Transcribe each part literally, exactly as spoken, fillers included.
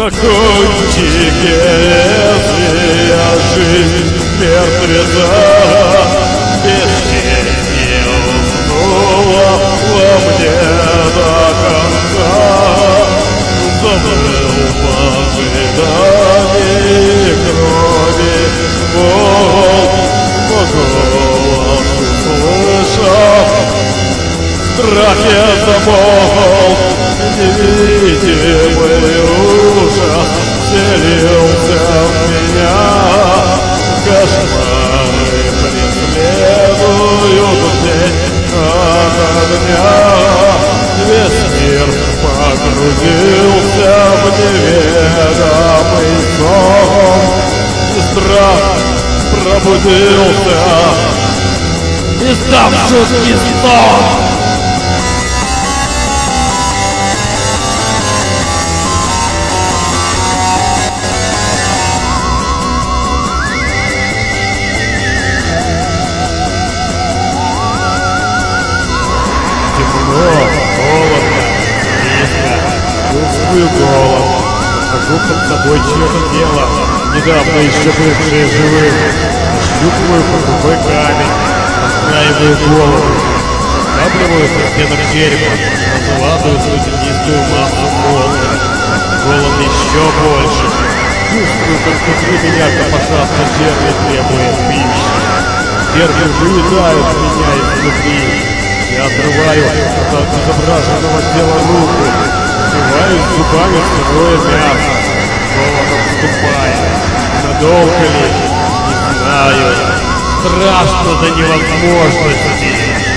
На кончике лезвия жизнь мертвеца бесчестье уснула во мне до конца. Забыл в ожидании крови волн, но голос услышав, в страхе замолк. Невидимый ужас вселился в меня. Кошмары преследуют день ото дня. Весь мир погрузился в неведомый сон. И страх пробудился, издав жуткий стон. Холодно, низко, чувствую голод. Нахожу под собой чье-то тело, недавно еще бывшее живым. Ощупываю под рукой камень, настраиваю голову. Скапливаю со стенок черепа, разладываю слюнистую массу мозга. Голод еще больше. Чувствую, как внутри меня копошатся черви, требуя пищи. Черви выедают меня изнутри. Я отрываю от изображенного тела руку, впиваюсь зубами в сырое мясо. Голод отступает. Надолго ли? Не знаю. Страшно до невозможности.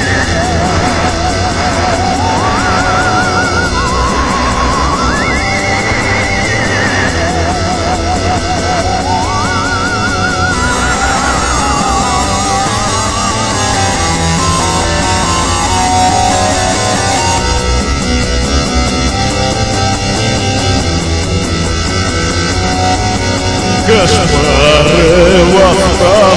Кошмары восстав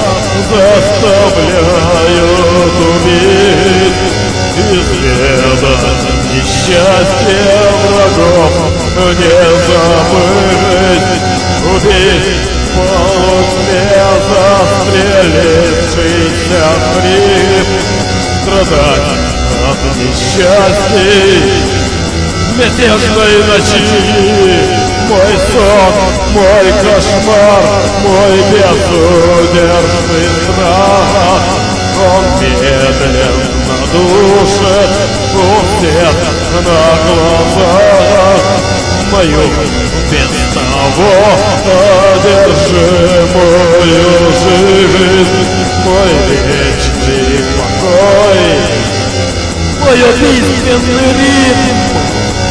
заставляют убить, изведать несчастье врагов не забыть, убить полусне застрелившийся хрип, страдать от несчастий мятежной ночи. Мой сон, мой кошмар, мой безудержный страх, он медленно душит у всех на глазах мою без того одержимую жизнь, мой вечный покой, мой убийственный ритм.